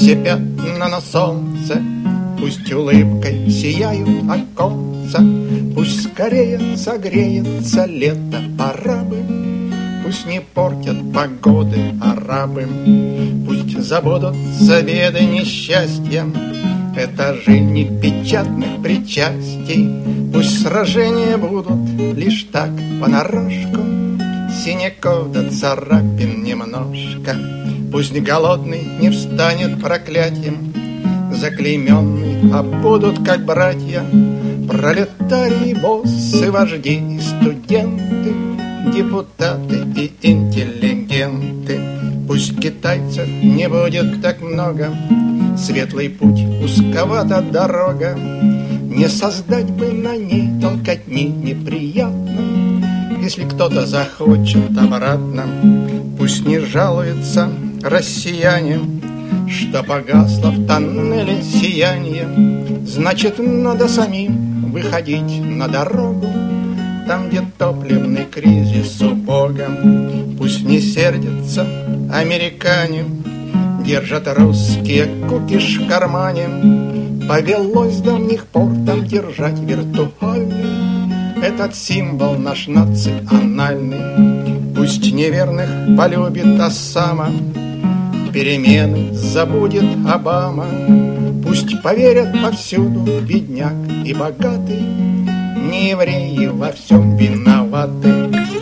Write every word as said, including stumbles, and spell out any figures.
все пятна на солнце, пусть улыбкой сияют оконца, пусть скорее согреется лето, пора бы. Пусть не портят погоды арабы, пусть забудутся беды несчастья, этажи непечатных причастий. Пусть сражения будут лишь так понарошку, синяков да царапин немножко. Пусть голодный не встанет проклятием, заклейменный, а будут как братья пролетарии, боссы, вожди и студенты, депутаты и интеллигенты. Пусть китайцев не будет так много, светлый путь, узковата дорога, не создать бы на ней толкотни неприятной. Если кто-то захочет обратно, пусть не жалуются россияне, что погасло в тоннеле сияние. Значит, надо самим выходить на дорогу, там, где топливный кризис у Бога. Пусть не сердятся американе, держат русские кукиш в кармане. Повелось с давних пор там держать виртуальный этот символ наш национальный. Пусть неверных полюбит Осама, перемены забудет Обама. Пусть поверят повсюду бедняк и богатый, не евреи во всем виноваты.